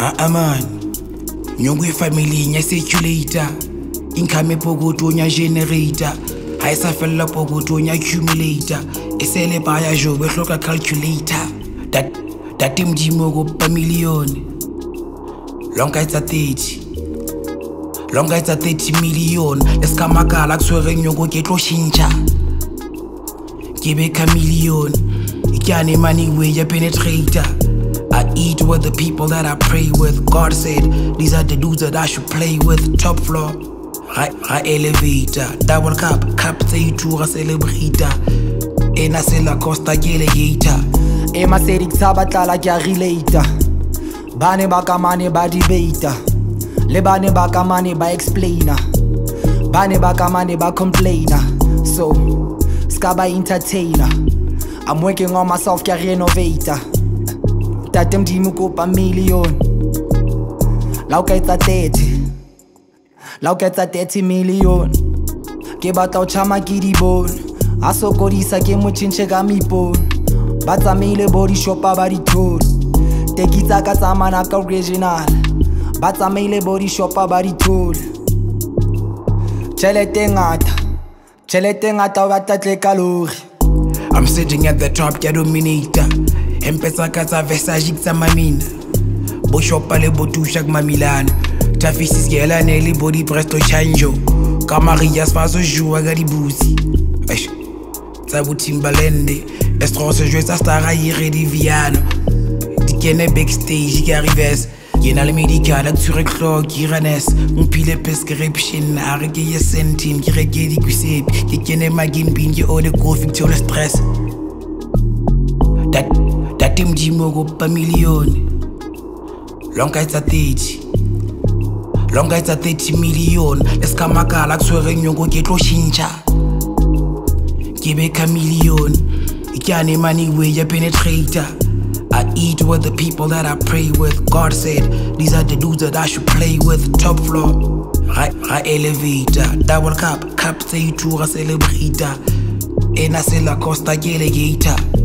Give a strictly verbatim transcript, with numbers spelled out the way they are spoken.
Ah man, nyongo family nya circulator, income pogoto nya generator, ha sa fella pogoto nya accumulator, e sele baya jo be hloka calculator. That that team dimo go pa million. Long it's a thirty. Long it's a thirty million. Eskamakala kuswere nyongo ke tlo shintsha. Ke be ka million. Ikane money way ya penetrator. I eat with the people that I pray with. God said, these are the dudes that I should play with. Top floor, high, high elevator. Double cup, cup say to a celebrator. And I say la costa alligator. Ema seri kusabata la kya relator. Bane baka mane ba debater. Le bane baka mane ba explainer. Bane baka mane ba complainer. So, skaba entertainer. I'm working on myself kya renovator. Tatem di mo ko pa million. Lauka it's a thirty. Lauka it's a thirty million. Ke batla o chama ke di bone. A sokodisa ke mo chinche ka mipone. Ba tsamaile body shopper ba di toll. Tekitsa ka tsamana ka original. Ba tsamaile body shopper ba di toll. Tšhelete ngata. Tšhelete ngata o batla tle kalori. I'm sitting at the top, ke dominator. Empesa ka tsa Versace tsa mamina. Bo shopa le bo tusha ma Milan. Tafisi skela ne le body presto chanjo. Ka Maria sfaso jua ga di busi. Eish. Tsa bo Timbaland. Estro se jouer sa star a ire di Viano. Di kene backstage ki arrives. Yena le medical at sur clock ki ranes. Un pile prescription a rege ye sentin ki rege di kusep. Ki kene magin bin ki ode coffee to le stress. That that team dimo go pa million. Long it's a thirty. Long it's a thirty million. Eskamakala kuswere nyongo ke tlo shintsha. Ke be ka million. Ikane money way ya penetrator. I eat with the people that I pray with. God said, these are the dudes that I should play with. Top floor, high, high elevator. Double cup, cup say to a celebrator. And I say la costa alligator.